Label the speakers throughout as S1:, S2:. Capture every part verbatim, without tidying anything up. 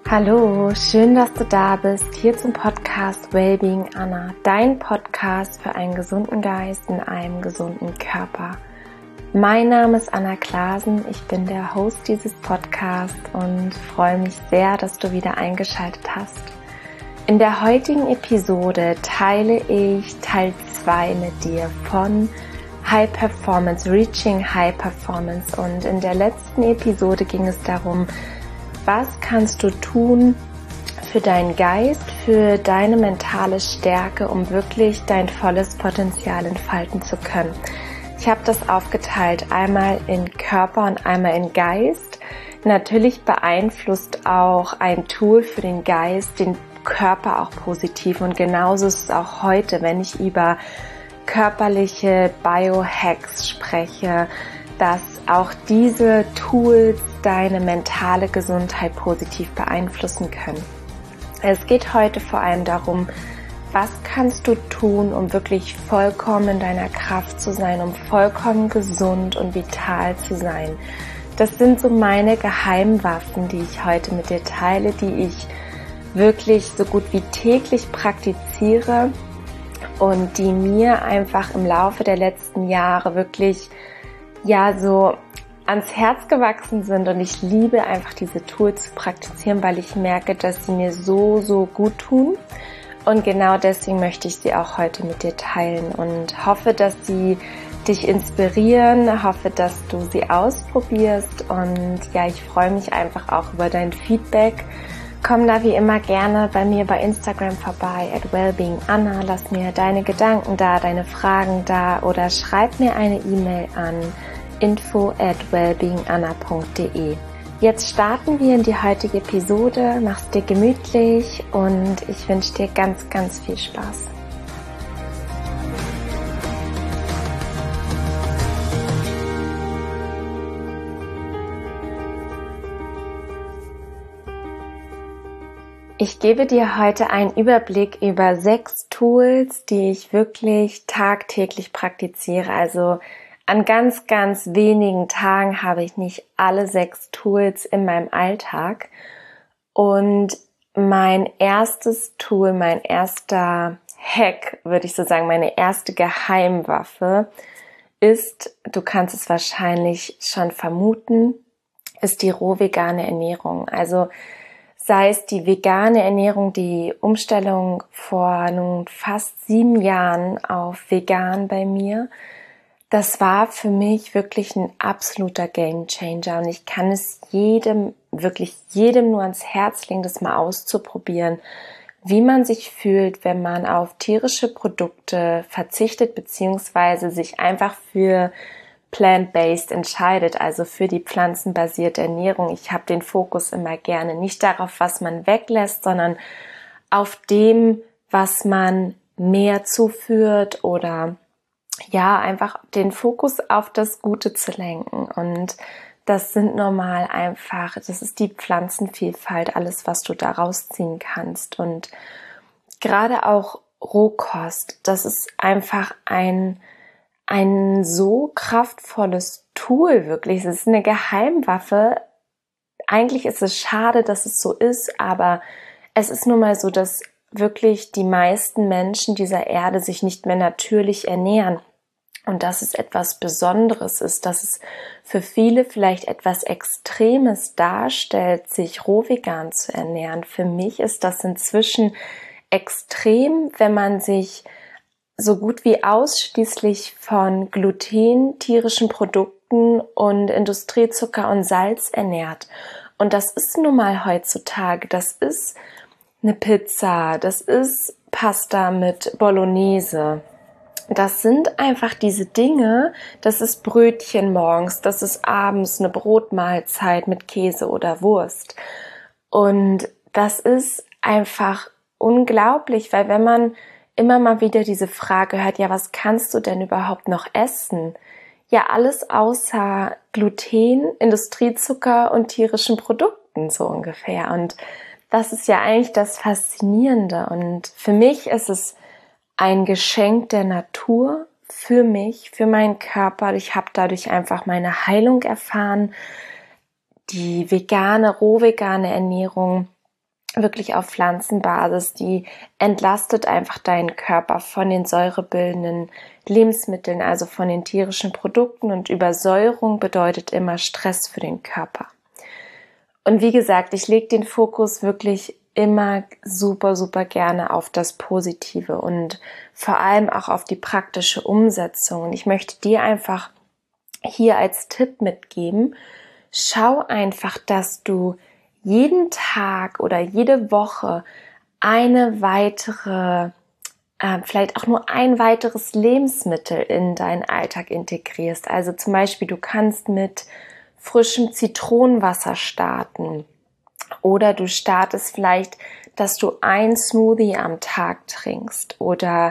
S1: Hallo, schön, dass du da bist, hier zum Podcast Wellbeing Anna, dein Podcast für einen gesunden Geist in einem gesunden Körper. Mein Name ist Anna Klasen, ich bin der Host dieses Podcasts und freue mich sehr, dass du wieder eingeschaltet hast. In der heutigen Episode teile ich Teil zwei mit dir von High Performance, Reaching High Performance, und in der letzten Episode ging es darum, was kannst du tun für deinen Geist, für deine mentale Stärke, um wirklich dein volles Potenzial entfalten zu können. Ich habe das aufgeteilt, einmal in Körper und einmal in Geist. Natürlich beeinflusst auch ein Tool für den Geist den Körper auch positiv, und genauso ist es auch heute, wenn ich über körperliche Biohacks spreche, dass auch diese Tools deine mentale Gesundheit positiv beeinflussen können. Es geht heute vor allem darum, was kannst du tun, um wirklich vollkommen in deiner Kraft zu sein, um vollkommen gesund und vital zu sein. Das sind so meine Geheimwaffen, die ich heute mit dir teile, die ich wirklich so gut wie täglich praktiziere und die mir einfach im Laufe der letzten Jahre wirklich ja so ans Herz gewachsen sind, und ich liebe einfach diese Tools zu praktizieren, weil ich merke, dass sie mir so, so gut tun, und genau deswegen möchte ich sie auch heute mit dir teilen und hoffe, dass sie dich inspirieren, hoffe, dass du sie ausprobierst, und ja, ich freue mich einfach auch über dein Feedback. Komm da wie immer gerne bei mir bei Instagram vorbei, at wellbeinganna, lass mir deine Gedanken da, deine Fragen da oder schreib mir eine E-Mail an info at wellbeinganna punkt de. Jetzt starten wir in die heutige Episode, mach's dir gemütlich und ich wünsche dir ganz, ganz viel Spaß. Ich gebe dir heute einen Überblick über sechs Tools, die ich wirklich tagtäglich praktiziere. Also an ganz, ganz wenigen Tagen habe ich nicht alle sechs Tools in meinem Alltag. Und mein erstes Tool, mein erster Hack, würde ich so sagen, meine erste Geheimwaffe ist, du kannst es wahrscheinlich schon vermuten, ist die roh-vegane Ernährung. Also sei es die vegane Ernährung, die Umstellung vor nun fast sieben Jahren auf vegan bei mir, das war für mich wirklich ein absoluter Gamechanger, und ich kann es jedem, wirklich jedem nur ans Herz legen, das mal auszuprobieren, wie man sich fühlt, wenn man auf tierische Produkte verzichtet, beziehungsweise sich einfach für plant-based entscheidet, also für die pflanzenbasierte Ernährung. Ich habe den Fokus immer gerne nicht darauf, was man weglässt, sondern auf dem, was man mehr zuführt, oder ja, einfach den Fokus auf das Gute zu lenken. Und das sind normal einfach, das ist die Pflanzenvielfalt, alles, was du da rausziehen kannst. Und gerade auch Rohkost, das ist einfach ein ein so kraftvolles Tool, wirklich. Es ist eine Geheimwaffe. Eigentlich ist es schade, dass es so ist, aber es ist nun mal so, dass wirklich die meisten Menschen dieser Erde sich nicht mehr natürlich ernähren. Und dass es etwas Besonderes ist, dass es für viele vielleicht etwas Extremes darstellt, sich roh-vegan zu ernähren. Für mich ist das inzwischen extrem, wenn man sich so gut wie ausschließlich von Gluten, tierischen Produkten und Industriezucker und Salz ernährt. Und das ist nun mal heutzutage, das ist eine Pizza, das ist Pasta mit Bolognese. Das sind einfach diese Dinge, das ist Brötchen morgens, das ist abends eine Brotmahlzeit mit Käse oder Wurst. Und das ist einfach unglaublich, weil wenn man immer mal wieder diese Frage hört, ja, was kannst du denn überhaupt noch essen? Ja, alles außer Gluten, Industriezucker und tierischen Produkten, so ungefähr. Und das ist ja eigentlich das Faszinierende. Und für mich ist es ein Geschenk der Natur, für mich, für meinen Körper. Ich habe dadurch einfach meine Heilung erfahren. Die vegane, roh-vegane Ernährung wirklich auf Pflanzenbasis, die entlastet einfach deinen Körper von den säurebildenden Lebensmitteln, also von den tierischen Produkten, und Übersäuerung bedeutet immer Stress für den Körper. Und wie gesagt, ich lege den Fokus wirklich immer super, super gerne auf das Positive und vor allem auch auf die praktische Umsetzung. Und ich möchte dir einfach hier als Tipp mitgeben, schau einfach, dass du jeden Tag oder jede Woche eine weitere, äh, vielleicht auch nur ein weiteres Lebensmittel in deinen Alltag integrierst. Also zum Beispiel, du kannst mit frischem Zitronenwasser starten oder du startest vielleicht, dass du ein Smoothie am Tag trinkst oder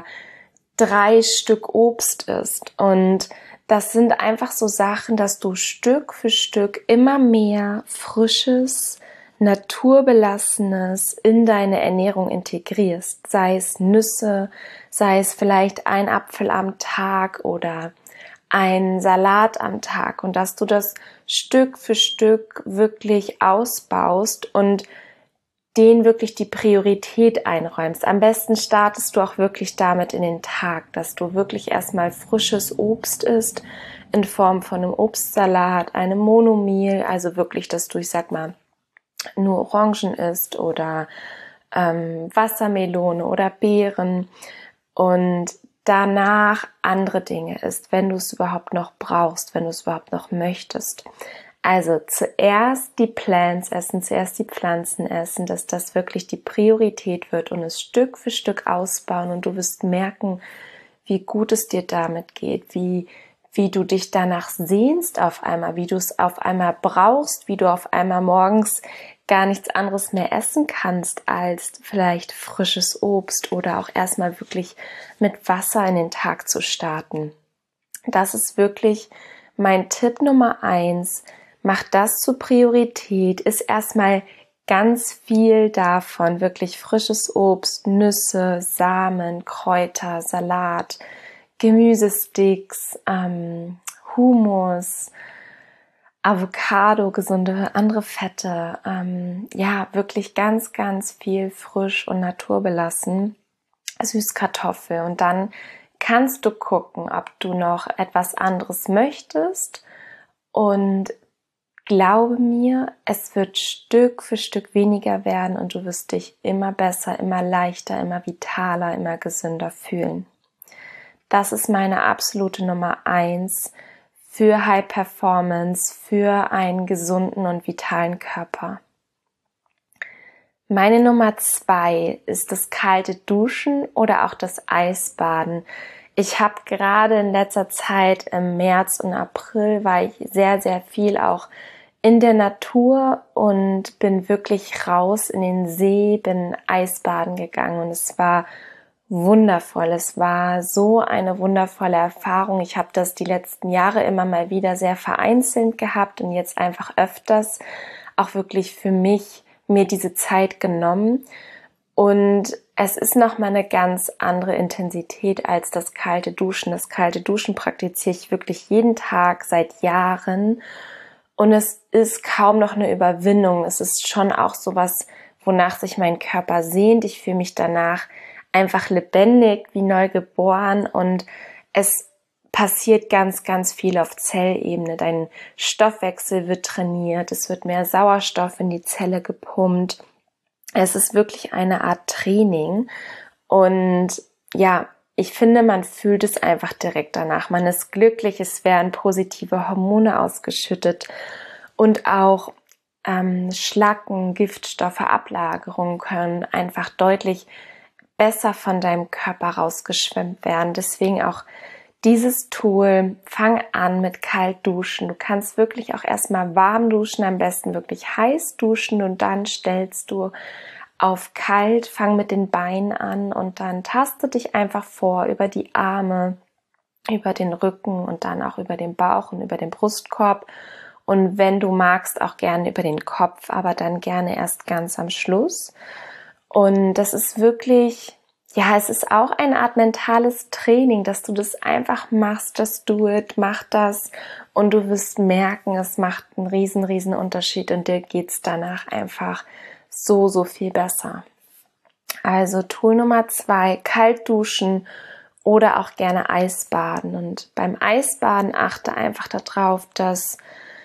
S1: drei Stück Obst isst. Und das sind einfach so Sachen, dass du Stück für Stück immer mehr frisches, naturbelassenes in deine Ernährung integrierst. Sei es Nüsse, sei es vielleicht ein Apfel am Tag oder ein Salat am Tag, und dass du das Stück für Stück wirklich ausbaust und den wirklich die Priorität einräumst. Am besten startest du auch wirklich damit in den Tag, dass du wirklich erstmal frisches Obst isst in Form von einem Obstsalat, einem Monomeal, also wirklich, dass du, ich sag mal, nur Orangen isst oder ähm, Wassermelone oder Beeren und danach andere Dinge isst, wenn du es überhaupt noch brauchst, wenn du es überhaupt noch möchtest. Also zuerst die Plants essen, zuerst die Pflanzen essen, dass das wirklich die Priorität wird und es Stück für Stück ausbauen, und du wirst merken, wie gut es dir damit geht, wie, wie du dich danach sehnst auf einmal, wie du es auf einmal brauchst, wie du auf einmal morgens gar nichts anderes mehr essen kannst als vielleicht frisches Obst oder auch erstmal wirklich mit Wasser in den Tag zu starten. Das ist wirklich mein Tipp Nummer eins. Mach das zur Priorität, ist erstmal ganz viel davon, wirklich frisches Obst, Nüsse, Samen, Kräuter, Salat, Gemüsesticks, ähm, Hummus, Avocado, gesunde andere Fette, ähm, ja, wirklich ganz, ganz viel frisch und naturbelassen, Süßkartoffel, und dann kannst du gucken, ob du noch etwas anderes möchtest, und glaube mir, es wird Stück für Stück weniger werden und du wirst dich immer besser, immer leichter, immer vitaler, immer gesünder fühlen. Das ist meine absolute Nummer eins für High Performance, für einen gesunden und vitalen Körper. Meine Nummer zwei ist das kalte Duschen oder auch das Eisbaden. Ich habe gerade in letzter Zeit im März und April war ich sehr, sehr viel auch in der Natur und bin wirklich raus in den See, bin Eisbaden gegangen und es war wundervoll. Es war so eine wundervolle Erfahrung. Ich habe das die letzten Jahre immer mal wieder sehr vereinzelt gehabt und jetzt einfach öfters auch wirklich für mich mir diese Zeit genommen. Und es ist nochmal eine ganz andere Intensität als das kalte Duschen. Das kalte Duschen praktiziere ich wirklich jeden Tag seit Jahren. Und es ist kaum noch eine Überwindung. Es ist schon auch sowas, wonach sich mein Körper sehnt. Ich fühle mich danach einfach lebendig, wie neu geboren, und es passiert ganz, ganz viel auf Zellebene. Dein Stoffwechsel wird trainiert, es wird mehr Sauerstoff in die Zelle gepumpt. Es ist wirklich eine Art Training und ja, ich finde, man fühlt es einfach direkt danach. Man ist glücklich, es werden positive Hormone ausgeschüttet und auch ähm, Schlacken, Giftstoffe, Ablagerungen können einfach deutlich besser von deinem Körper rausgeschwemmt werden. Deswegen auch dieses Tool, fang an mit kalt duschen. Du kannst wirklich auch erstmal warm duschen, am besten wirklich heiß duschen und dann stellst du auf kalt, fang mit den Beinen an und dann taste dich einfach vor über die Arme, über den Rücken und dann auch über den Bauch und über den Brustkorb. Und wenn du magst, auch gerne über den Kopf, aber dann gerne erst ganz am Schluss. Und das ist wirklich, ja, es ist auch eine Art mentales Training, dass du das einfach machst, just do it, mach das und du wirst merken, es macht einen riesen, riesen Unterschied und dir geht's danach einfach so, so viel besser. Also Tool Nummer zwei, kalt duschen oder auch gerne Eisbaden. Und beim Eisbaden achte einfach darauf, dass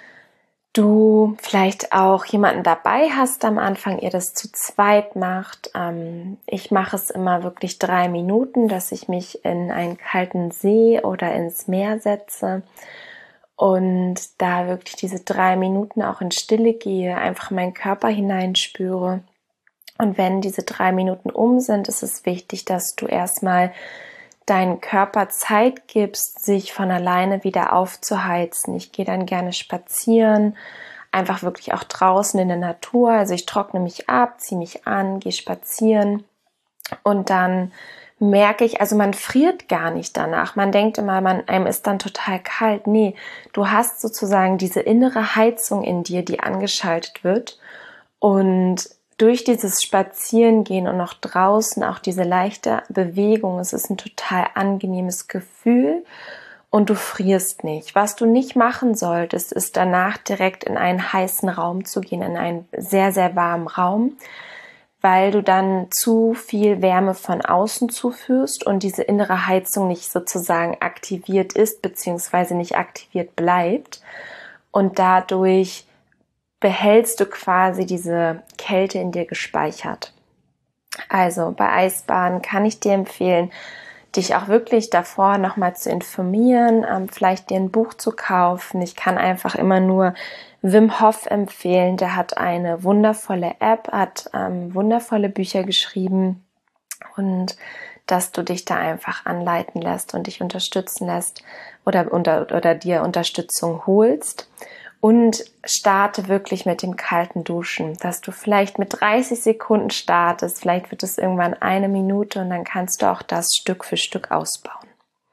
S1: du vielleicht auch jemanden dabei hast am Anfang, ihr das zu zweit macht. Ähm, ich mache es immer wirklich drei Minuten, dass ich mich in einen kalten See oder ins Meer setze und da wirklich diese drei Minuten auch in Stille gehe, einfach meinen Körper hineinspüre. Und wenn diese drei Minuten um sind, ist es wichtig, dass du erstmal deinen Körper Zeit gibst, sich von alleine wieder aufzuheizen. Ich gehe dann gerne spazieren, einfach wirklich auch draußen in der Natur. Also ich trockne mich ab, ziehe mich an, gehe spazieren und dann merke ich, also man friert gar nicht danach. Man denkt immer, man, einem ist dann total kalt. Nee, du hast sozusagen diese innere Heizung in dir, die angeschaltet wird und durch dieses Spazierengehen und noch draußen auch diese leichte Bewegung, es ist ein total angenehmes Gefühl und du frierst nicht. Was du nicht machen solltest, ist danach direkt in einen heißen Raum zu gehen, in einen sehr, sehr warmen Raum, weil du dann zu viel Wärme von außen zuführst und diese innere Heizung nicht sozusagen aktiviert ist, beziehungsweise nicht aktiviert bleibt und dadurch behältst du quasi diese Kälte in dir gespeichert. Also bei Eisbaden kann ich dir empfehlen, dich auch wirklich davor nochmal zu informieren, ähm, vielleicht dir ein Buch zu kaufen. Ich kann einfach immer nur Wim Hof empfehlen. Der hat eine wundervolle App, hat ähm, wundervolle Bücher geschrieben und dass du dich da einfach anleiten lässt und dich unterstützen lässt oder, oder, oder dir Unterstützung holst. Und starte wirklich mit dem kalten Duschen, dass du vielleicht mit dreißig Sekunden startest, vielleicht wird es irgendwann eine Minute und dann kannst du auch das Stück für Stück ausbauen.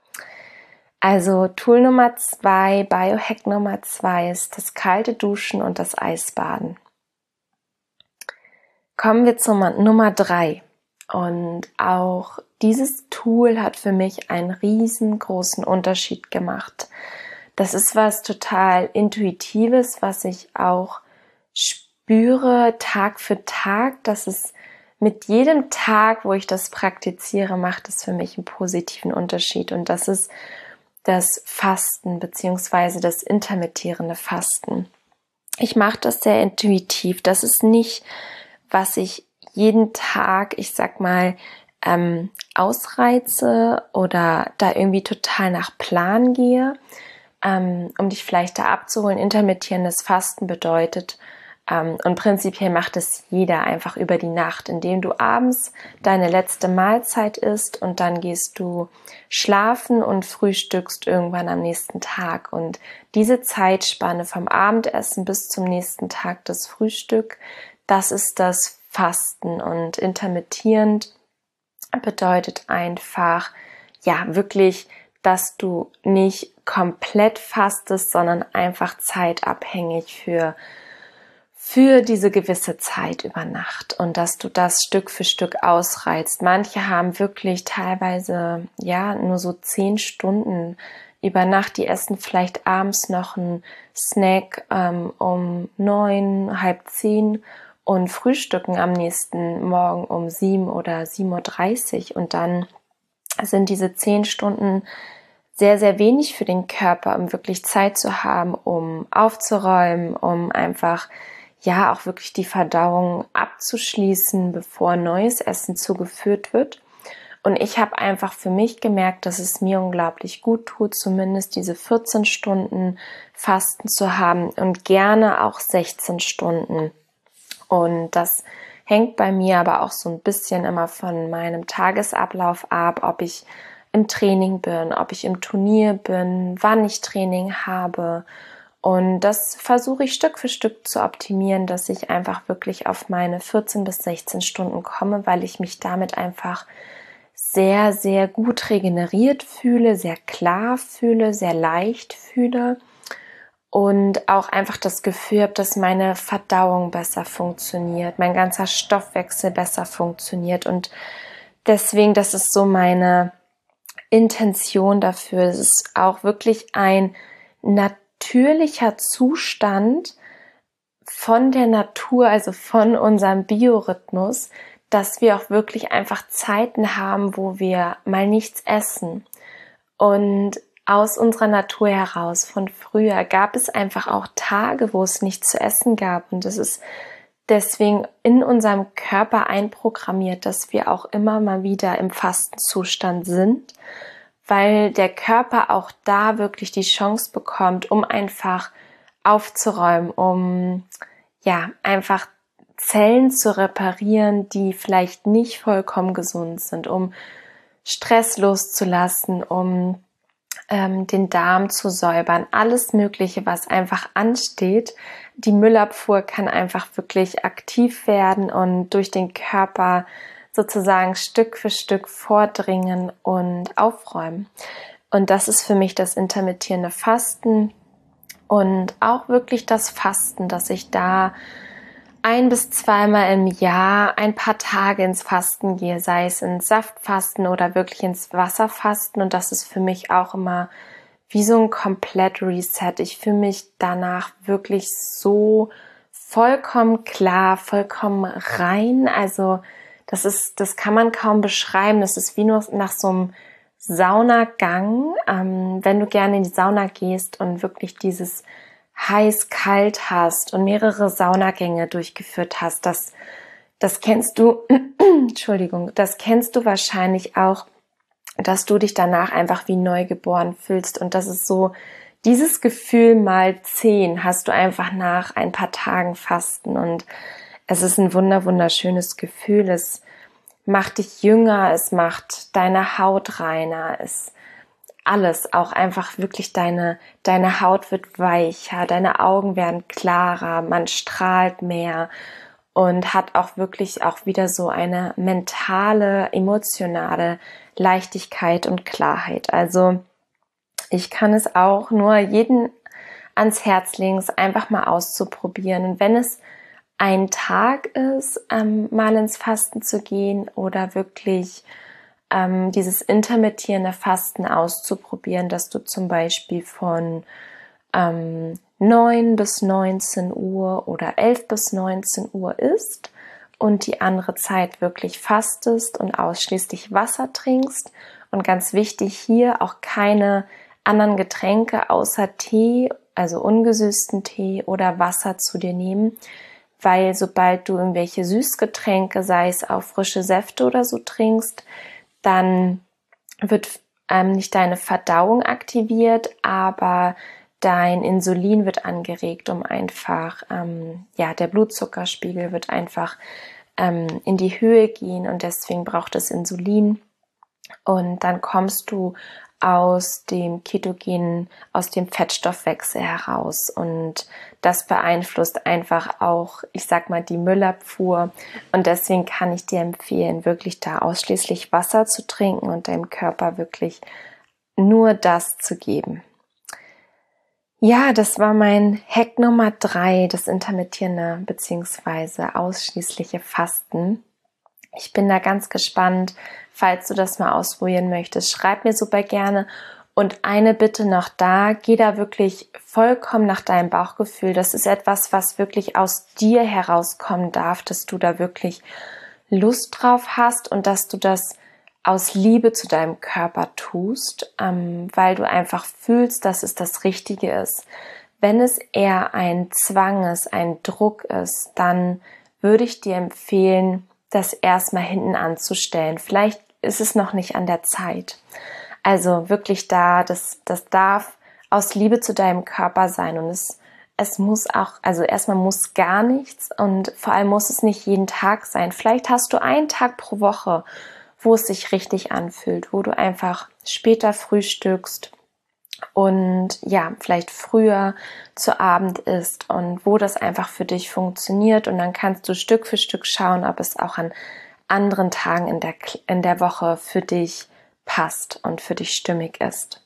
S1: Also Tool Nummer zwei, Biohack Nummer zwei ist das kalte Duschen und das Eisbaden. Kommen wir zur Nummer drei. Und auch dieses Tool hat für mich einen riesengroßen Unterschied gemacht. Das ist was total Intuitives, was ich auch spüre Tag für Tag. Das ist mit jedem Tag, wo ich das praktiziere, macht es für mich einen positiven Unterschied. Und das ist das Fasten beziehungsweise das intermittierende Fasten. Ich mache das sehr intuitiv. Das ist nicht, was ich jeden Tag, ich sag mal, ähm, ausreize oder da irgendwie total nach Plan gehe. Um dich vielleicht da abzuholen, intermittierendes Fasten bedeutet, um, und prinzipiell macht es jeder einfach über die Nacht, indem du abends deine letzte Mahlzeit isst und dann gehst du schlafen und frühstückst irgendwann am nächsten Tag. Und diese Zeitspanne vom Abendessen bis zum nächsten Tag das Frühstück, das ist das Fasten. Und intermittierend bedeutet einfach, ja, wirklich, dass du nicht komplett fastest, sondern einfach zeitabhängig für, für diese gewisse Zeit über Nacht und dass du das Stück für Stück ausreizt. Manche haben wirklich teilweise, ja, nur so zehn Stunden über Nacht, die essen vielleicht abends noch einen Snack ähm, um neun, halb zehn und frühstücken am nächsten Morgen um sieben oder sieben Uhr dreißig und dann sind diese zehn Stunden sehr, sehr wenig für den Körper, um wirklich Zeit zu haben, um aufzuräumen, um einfach, ja, auch wirklich die Verdauung abzuschließen, bevor neues Essen zugeführt wird. Und ich habe einfach für mich gemerkt, dass es mir unglaublich gut tut, zumindest diese vierzehn Stunden Fasten zu haben und gerne auch sechzehn Stunden. Und das hängt bei mir aber auch so ein bisschen immer von meinem Tagesablauf ab, ob ich im Training bin, ob ich im Turnier bin, wann ich Training habe. Und das versuche ich Stück für Stück zu optimieren, dass ich einfach wirklich auf meine vierzehn bis sechzehn Stunden komme, weil ich mich damit einfach sehr, sehr gut regeneriert fühle, sehr klar fühle, sehr leicht fühle und auch einfach das Gefühl habe, dass meine Verdauung besser funktioniert, mein ganzer Stoffwechsel besser funktioniert und deswegen, das ist so meine Intention dafür. Es ist auch wirklich ein natürlicher Zustand von der Natur, also von unserem Biorhythmus, dass wir auch wirklich einfach Zeiten haben, wo wir mal nichts essen. Und aus unserer Natur heraus, von früher, gab es einfach auch Tage, wo es nichts zu essen gab. Und das ist deswegen in unserem Körper einprogrammiert, dass wir auch immer mal wieder im Fastenzustand sind, weil der Körper auch da wirklich die Chance bekommt, um einfach aufzuräumen, um ja einfach Zellen zu reparieren, die vielleicht nicht vollkommen gesund sind, um Stress loszulassen, um ähm, den Darm zu säubern, alles Mögliche, was einfach ansteht. Die Müllabfuhr kann einfach wirklich aktiv werden und durch den Körper sozusagen Stück für Stück vordringen und aufräumen. Und das ist für mich das intermittierende Fasten und auch wirklich das Fasten, dass ich da ein bis zweimal im Jahr ein paar Tage ins Fasten gehe, sei es ins Saftfasten oder wirklich ins Wasserfasten. Und das ist für mich auch immer wie so ein komplett Reset. Ich fühle mich danach wirklich so vollkommen klar, vollkommen rein. Also das ist, das kann man kaum beschreiben. Das ist wie nur nach so einem Saunagang, ähm, wenn du gerne in die Sauna gehst und wirklich dieses heiß-kalt hast und mehrere Saunagänge durchgeführt hast, das, das kennst du, Entschuldigung, das kennst du wahrscheinlich auch, dass du dich danach einfach wie neugeboren fühlst. Und das ist so, dieses Gefühl mal zehn hast du einfach nach ein paar Tagen Fasten. Und es ist ein wunder, wunderschönes Gefühl. Es macht dich jünger, es macht deine Haut reiner, es alles, auch einfach wirklich deine, deine Haut wird weicher, deine Augen werden klarer, man strahlt mehr und hat auch wirklich auch wieder so eine mentale, emotionale Leichtigkeit und Klarheit. Also ich kann es auch nur jedem ans Herz legen, es einfach mal auszuprobieren. Und wenn es ein Tag ist, ähm, mal ins Fasten zu gehen oder wirklich ähm, dieses intermittierende Fasten auszuprobieren, dass du zum Beispiel von ähm, neun bis neunzehn Uhr oder elf bis neunzehn Uhr isst und die andere Zeit wirklich fastest und ausschließlich Wasser trinkst. Und ganz wichtig hier auch keine anderen Getränke außer Tee, also ungesüßten Tee oder Wasser zu dir nehmen, weil sobald du irgendwelche Süßgetränke, sei es auch frische Säfte oder so trinkst, dann wird ähm, nicht deine Verdauung aktiviert, aber dein Insulin wird angeregt, um einfach, ähm, ja, der Blutzuckerspiegel wird einfach ähm, in die Höhe gehen und deswegen braucht es Insulin und dann kommst du aus dem ketogenen, aus dem Fettstoffwechsel heraus und das beeinflusst einfach auch, ich sag mal, die Müllabfuhr und deswegen kann ich dir empfehlen, wirklich da ausschließlich Wasser zu trinken und deinem Körper wirklich nur das zu geben. Ja, das war mein Hack Nummer drei, das intermittierende bzw. ausschließliche Fasten. Ich bin da ganz gespannt, falls du das mal ausprobieren möchtest. Schreib mir super gerne. Und eine Bitte noch da, geh da wirklich vollkommen nach deinem Bauchgefühl. Das ist etwas, was wirklich aus dir herauskommen darf, dass du da wirklich Lust drauf hast und dass du das aus Liebe zu deinem Körper tust, ähm, weil du einfach fühlst, dass es das Richtige ist. Wenn es eher ein Zwang ist, ein Druck ist, dann würde ich dir empfehlen, das erstmal hinten anzustellen. Vielleicht ist es noch nicht an der Zeit. Also wirklich da, das, das darf aus Liebe zu deinem Körper sein und es, es muss auch, also erstmal muss gar nichts und vor allem muss es nicht jeden Tag sein. Vielleicht hast du einen Tag pro Woche, wo es sich richtig anfühlt, wo du einfach später frühstückst und ja, vielleicht früher zu Abend isst und wo das einfach für dich funktioniert und dann kannst du Stück für Stück schauen, ob es auch an anderen Tagen in der, in der Woche für dich passt und für dich stimmig ist.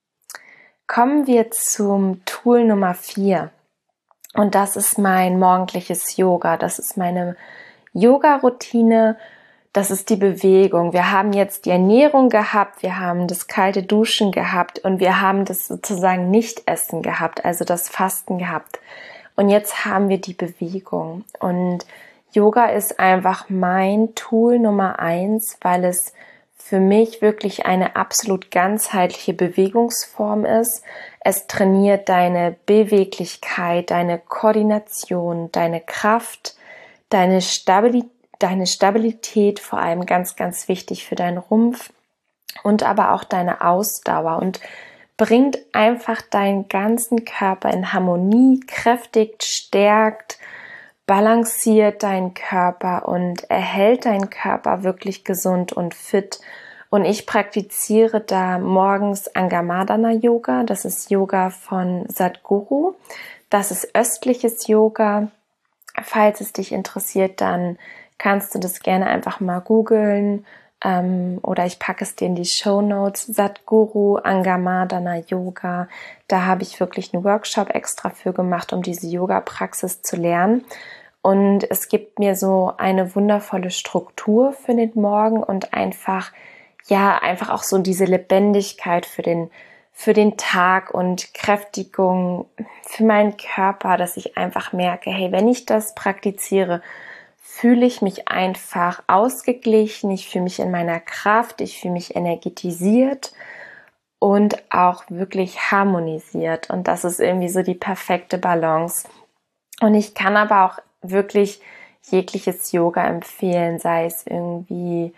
S1: Kommen wir zum Tool Nummer vier und das ist mein morgendliches Yoga. Das ist meine Yoga-Routine. Das ist die Bewegung. Wir haben jetzt die Ernährung gehabt, wir haben das kalte Duschen gehabt und wir haben das sozusagen Nicht-Essen gehabt, also das Fasten gehabt. Und jetzt haben wir die Bewegung. Und Yoga ist einfach mein Tool Nummer eins, weil es für mich wirklich eine absolut ganzheitliche Bewegungsform ist. Es trainiert deine Beweglichkeit, deine Koordination, deine Kraft, deine Stabilität, deine Stabilität, vor allem ganz, ganz wichtig für deinen Rumpf und aber auch deine Ausdauer und bringt einfach deinen ganzen Körper in Harmonie, kräftigt, stärkt, balanciert deinen Körper und erhält deinen Körper wirklich gesund und fit. Und ich praktiziere da morgens Angamadana Yoga. Das ist Yoga von Sadhguru. Das ist östliches Yoga. Falls es dich interessiert, dann kannst du das gerne einfach mal googeln. Ähm, oder ich packe es dir in die Shownotes. Sadhguru Angamadana Yoga. Da habe ich wirklich einen Workshop extra für gemacht, um diese Yoga-Praxis zu lernen. Und es gibt mir so eine wundervolle Struktur für den Morgen und einfach, ja, einfach auch so diese Lebendigkeit für den, für den Tag und Kräftigung für meinen Körper, dass ich einfach merke, hey, wenn ich das praktiziere, fühle ich mich einfach ausgeglichen, ich fühle mich in meiner Kraft, ich fühle mich energetisiert und auch wirklich harmonisiert. Und das ist irgendwie so die perfekte Balance. Und ich kann aber auch wirklich jegliches Yoga empfehlen, sei es irgendwie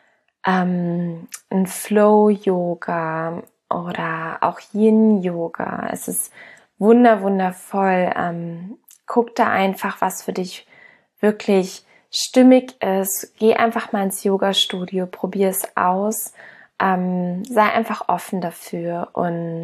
S1: ähm, ein Flow-Yoga oder auch Yin-Yoga. Es ist wunder, wundervoll. Ähm, guck da einfach, was für dich wirklich stimmig ist. Geh einfach mal ins Yoga-Studio, probier es aus. Ähm, sei einfach offen dafür und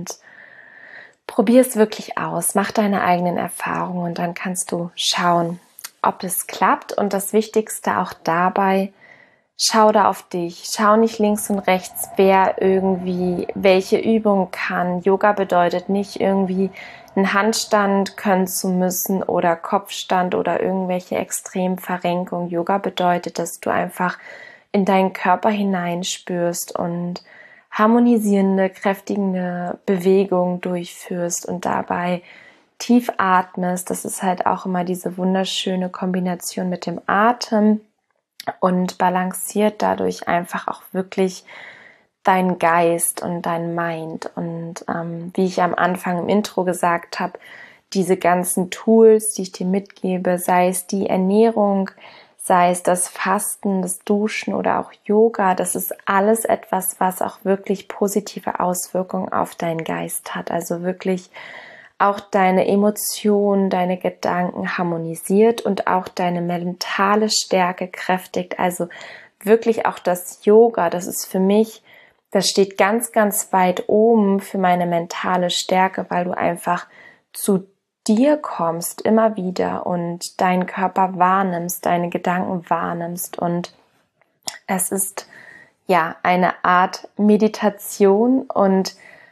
S1: probier es wirklich aus. Mach deine eigenen Erfahrungen und dann kannst du schauen, ob es klappt. Und das Wichtigste auch dabei, schau da auf dich. Schau nicht links und rechts, wer irgendwie welche Übung kann. Yoga bedeutet nicht irgendwie einen Handstand können zu müssen oder Kopfstand oder irgendwelche Extremverrenkungen. Yoga bedeutet, dass du einfach in deinen Körper hineinspürst und harmonisierende, kräftigende Bewegungen durchführst und dabei tief atmest. Das ist halt auch immer diese wunderschöne Kombination mit dem Atem und balanciert dadurch einfach auch wirklich deinen Geist und dein Mind. Und ähm, wie ich am Anfang im Intro gesagt habe, diese ganzen Tools, die ich dir mitgebe, sei es die Ernährung, sei es das Fasten, das Duschen oder auch Yoga, das ist alles etwas, was auch wirklich positive Auswirkungen auf deinen Geist hat. Also wirklich auch deine Emotionen, deine Gedanken harmonisiert und auch deine mentale Stärke kräftigt. Also wirklich auch das Yoga, das ist für mich, das steht ganz, ganz weit oben für meine mentale Stärke, weil du einfach zu dir kommst immer wieder und deinen Körper wahrnimmst, deine Gedanken wahrnimmst und es ist ja eine Art Meditation und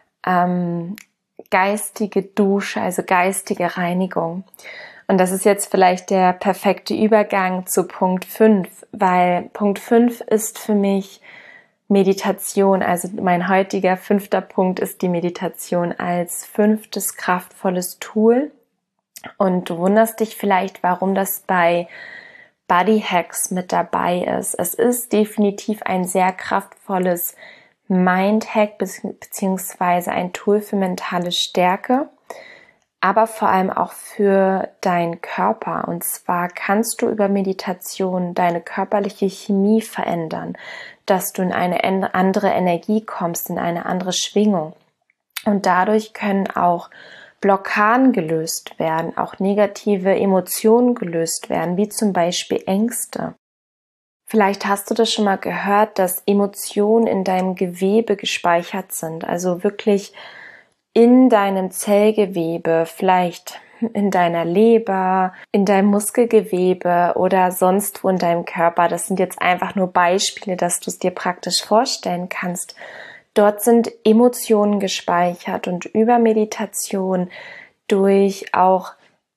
S1: ähm, geistige Dusche, also geistige Reinigung. Und das ist jetzt vielleicht der perfekte Übergang zu Punkt fünf, weil Punkt fünf ist für mich Meditation, also mein heutiger fünfter Punkt ist die Meditation als fünftes kraftvolles Tool. Und du wunderst dich vielleicht, warum das bei Body Hacks mit dabei ist. Es ist definitiv ein sehr kraftvolles Mind-Hack beziehungsweise ein Tool für mentale Stärke, aber vor allem auch für deinen Körper. Und zwar kannst du über Meditation deine körperliche Chemie verändern, dass du in eine andere Energie kommst, in eine andere Schwingung. Und dadurch können auch Blockaden gelöst werden, auch negative Emotionen gelöst werden, wie zum Beispiel Ängste. Vielleicht hast du das schon mal gehört, dass Emotionen in deinem Gewebe gespeichert sind, also wirklich in deinem Zellgewebe, vielleicht in deiner Leber, in deinem Muskelgewebe oder sonst wo in deinem Körper. Das sind jetzt einfach nur Beispiele, dass du es dir praktisch vorstellen kannst. Dort sind Emotionen gespeichert und über Meditation, durch auch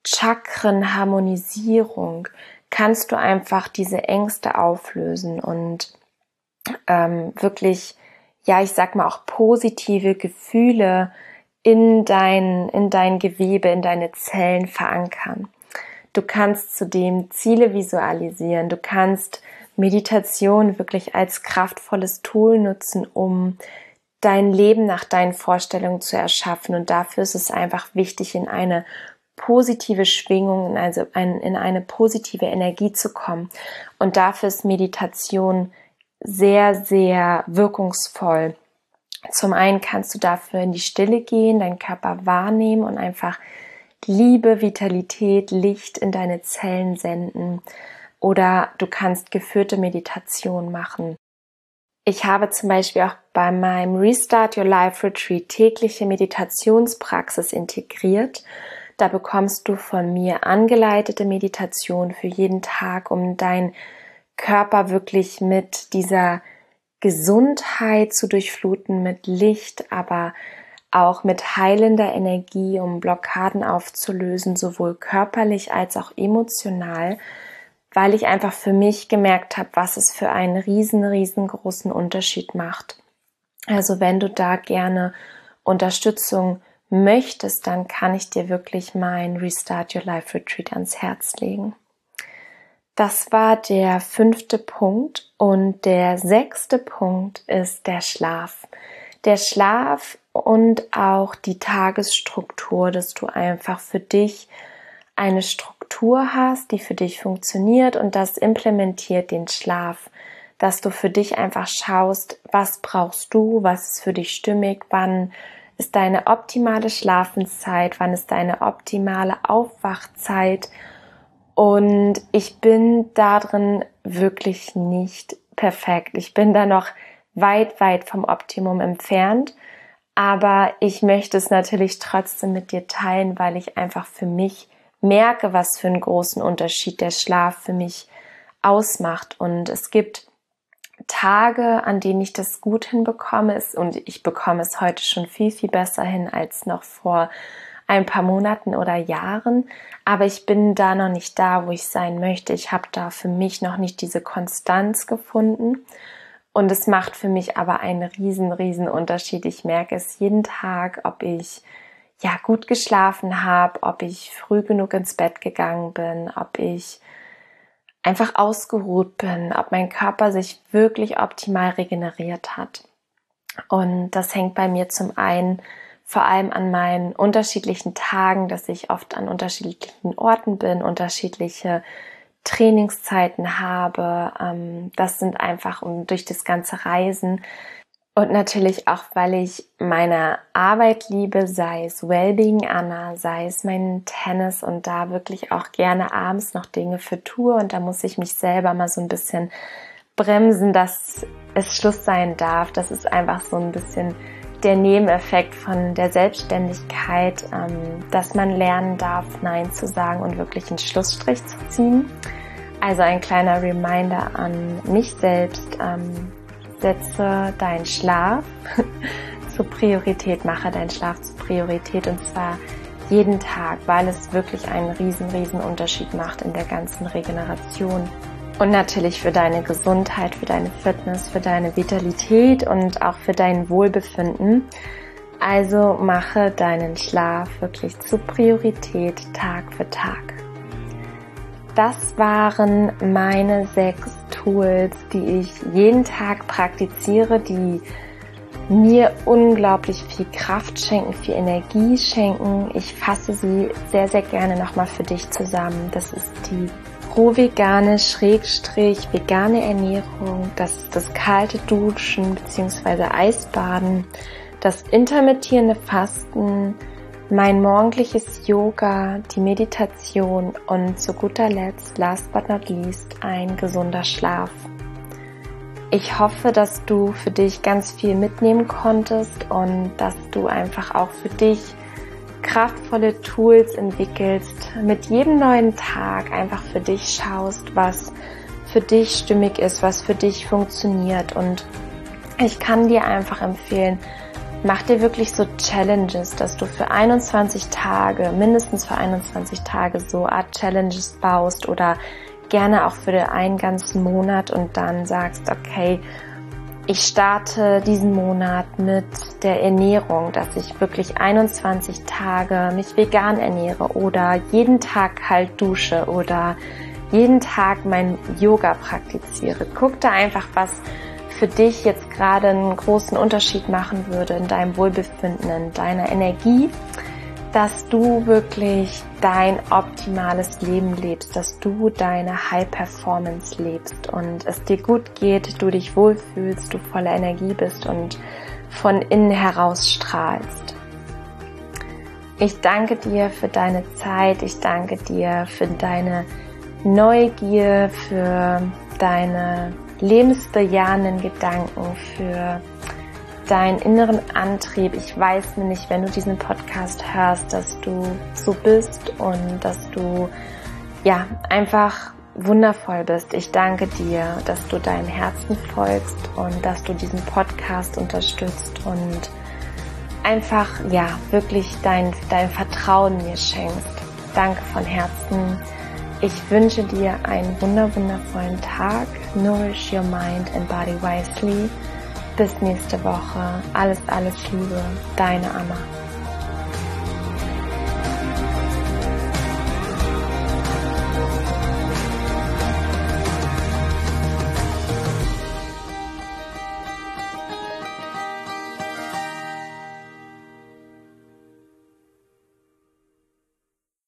S1: Chakrenharmonisierung kannst du einfach diese Ängste auflösen und ähm, wirklich, ja, ich sag mal auch positive Gefühle in dein, in dein Gewebe, in deine Zellen verankern. Du kannst zudem Ziele visualisieren. Du kannst Meditation wirklich als kraftvolles Tool nutzen, um dein Leben nach deinen Vorstellungen zu erschaffen. Und dafür ist es einfach wichtig, in eine positive Schwingung, also in eine positive Energie zu kommen. Und dafür ist Meditation sehr, sehr wirkungsvoll. Zum einen kannst du dafür in die Stille gehen, deinen Körper wahrnehmen und einfach Liebe, Vitalität, Licht in deine Zellen senden. Oder du kannst geführte Meditation machen. Ich habe zum Beispiel auch bei meinem Restart Your Life Retreat tägliche Meditationspraxis integriert. Da bekommst du von mir angeleitete Meditation für jeden Tag, um deinen Körper wirklich mit dieser Gesundheit zu durchfluten, mit Licht, aber auch mit heilender Energie, um Blockaden aufzulösen, sowohl körperlich als auch emotional, weil ich einfach für mich gemerkt habe, was es für einen riesen, riesengroßen Unterschied macht. Also wenn du da gerne Unterstützung möchtest, dann kann ich dir wirklich mein Restart Your Life Retreat ans Herz legen. Das war der fünfte Punkt und der sechste Punkt ist der Schlaf. Der Schlaf und auch die Tagesstruktur, dass du einfach für dich eine Struktur hast, die für dich funktioniert und das implementiert den Schlaf, dass du für dich einfach schaust, was brauchst du, was ist für dich stimmig, wann ist deine optimale Schlafenszeit, wann ist deine optimale Aufwachzeit. Und ich bin darin wirklich nicht perfekt. Ich bin da noch weit, weit vom Optimum entfernt. Aber ich möchte es natürlich trotzdem mit dir teilen, weil ich einfach für mich merke, was für einen großen Unterschied der Schlaf für mich ausmacht. Und es gibt Tage, an denen ich das gut hinbekomme. Und ich bekomme es heute schon viel, viel besser hin als noch vor ein paar Monaten oder Jahren, aber ich bin da noch nicht da, wo ich sein möchte. Ich habe da für mich noch nicht diese Konstanz gefunden und es macht für mich aber einen riesen, riesen Unterschied. Ich merke es jeden Tag, ob ich ja gut geschlafen habe, ob ich früh genug ins Bett gegangen bin, ob ich einfach ausgeruht bin, ob mein Körper sich wirklich optimal regeneriert hat. Und das hängt bei mir zum einen vor allem an meinen unterschiedlichen Tagen, dass ich oft an unterschiedlichen Orten bin, unterschiedliche Trainingszeiten habe. Das sind einfach durch das ganze Reisen und natürlich auch, weil ich meine Arbeit liebe, sei es Wellbeing Anna, sei es mein Tennis und da wirklich auch gerne abends noch Dinge für tue und da muss ich mich selber mal so ein bisschen bremsen, dass es Schluss sein darf. Das ist einfach so ein bisschen der Nebeneffekt von der Selbstständigkeit, ähm, dass man lernen darf, Nein zu sagen und wirklich einen Schlussstrich zu ziehen. Also ein kleiner Reminder an mich selbst, ähm, setze deinen Schlaf zur Priorität, mache deinen Schlaf zur Priorität und zwar jeden Tag, weil es wirklich einen riesen, riesen Unterschied macht in der ganzen Regeneration. Und natürlich für deine Gesundheit, für deine Fitness, für deine Vitalität und auch für dein Wohlbefinden. Also mache deinen Schlaf wirklich zur Priorität Tag für Tag. Das waren meine sechs Tools, die ich jeden Tag praktiziere, die mir unglaublich viel Kraft schenken, viel Energie schenken. Ich fasse sie sehr, sehr gerne nochmal für dich zusammen. Das ist die Pro-vegane Schrägstrich vegane Ernährung, das ist das kalte Duschen bzw. Eisbaden, das intermittierende Fasten, mein morgendliches Yoga, die Meditation und zu guter Letzt, last but not least, ein gesunder Schlaf. Ich hoffe, dass du für dich ganz viel mitnehmen konntest und dass du einfach auch für dich kraftvolle Tools entwickelst, mit jedem neuen Tag einfach für dich schaust, was für dich stimmig ist, was für dich funktioniert. Und ich kann dir einfach empfehlen, mach dir wirklich so Challenges, dass du für einundzwanzig Tage, mindestens für einundzwanzig Tage so Art Challenges baust oder gerne auch für einen ganzen Monat und dann sagst, okay, Ich starte diesen Monat mit der Ernährung, dass ich wirklich einundzwanzig Tage mich vegan ernähre oder jeden Tag kalt dusche oder jeden Tag mein Yoga praktiziere. Guck da einfach, was für dich jetzt gerade einen großen Unterschied machen würde in deinem Wohlbefinden, in deiner Energie, dass du wirklich dein optimales Leben lebst, dass du deine High Performance lebst und es dir gut geht, du dich wohlfühlst, du voller Energie bist und von innen heraus strahlst. Ich danke dir für deine Zeit, ich danke dir für deine Neugier, für deine lebensbejahenden Gedanken, für deinen inneren Antrieb. Ich weiß nämlich, wenn du diesen Podcast hörst, dass du so bist und dass du ja einfach wundervoll bist. Ich danke dir, dass du deinem Herzen folgst und dass du diesen Podcast unterstützt und einfach ja wirklich dein dein Vertrauen mir schenkst. Danke von Herzen. Ich wünsche dir einen wunder wundervollen Tag. Nourish your mind and body wisely. Bis nächste Woche. Alles, alles Liebe. Deine Anna.